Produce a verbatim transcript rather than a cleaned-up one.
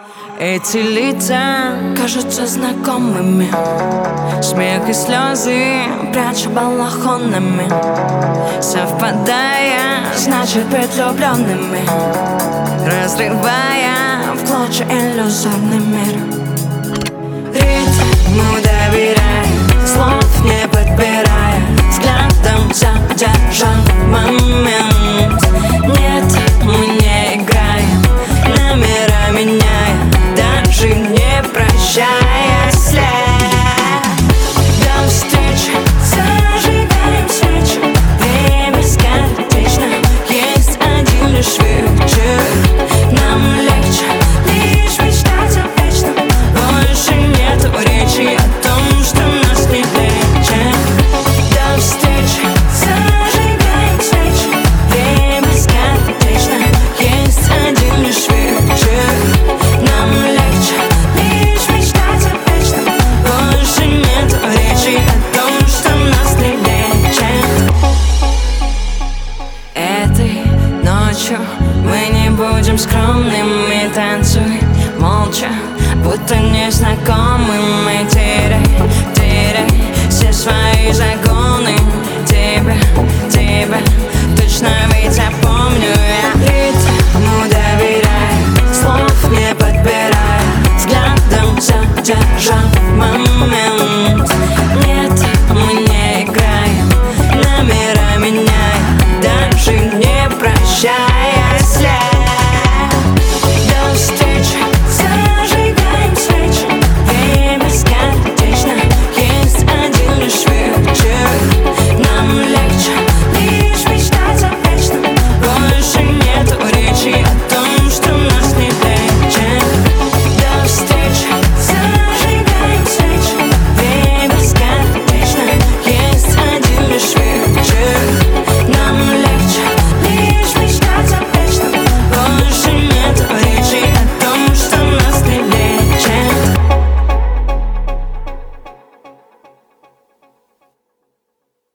Эти лица кажутся знакомыми, смех и слезы прячу балахонами. Совпадая, значит быть влюбленными, разрывая в клочья иллюзорный мир. Ритму доверяя, слов не подбирая, взглядом задержан момент. Нет, мы не играем, номера меняя, даже не прощая след. До встречи, зажигаем свечи, время скоротечно, есть один лишь вечер. Нам легче лишь мечтать о вечном, больше нету речи о том, что нас не лечит. До встречи, зажигаем свечи, время скоротечно, есть один лишь вечер. Нам легче лишь мечтать о вечном, больше нету речи о том, что нас не лечит. Этой ночью мы не будем скромными, танцуй молча, будто незнакомыми. Теряй, теряй все свои загоны, тебя, тебя точно ведь